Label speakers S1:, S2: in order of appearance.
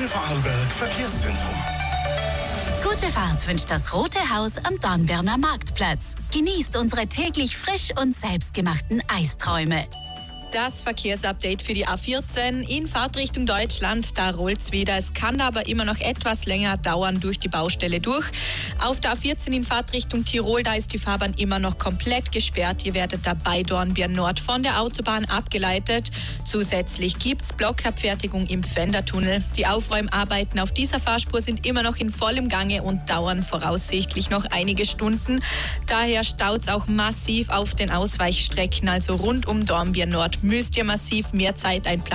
S1: Vorarlberg Verkehrszentrum.
S2: Gute Fahrt wünscht das Rote Haus am Dornbirner Marktplatz. Genießt unsere täglich frisch und selbstgemachten Eisträume.
S3: Das Verkehrsupdate für die A14 in Fahrtrichtung Deutschland. Da rollt's wieder. Es kann aber immer noch etwas länger dauern durch die Baustelle durch. Auf der A14 in Fahrtrichtung Tirol, da ist die Fahrbahn immer noch komplett gesperrt. Ihr werdet dabei Dornbirn Nord von der Autobahn abgeleitet. Zusätzlich gibt's Blockabfertigung im Pfändertunnel. Die Aufräumarbeiten auf dieser Fahrspur sind immer noch in vollem Gange und dauern voraussichtlich noch einige Stunden. Daher staut's auch massiv auf den Ausweichstrecken, also rund um Dornbirn Nord. Müsst ihr massiv mehr Zeit einplanen.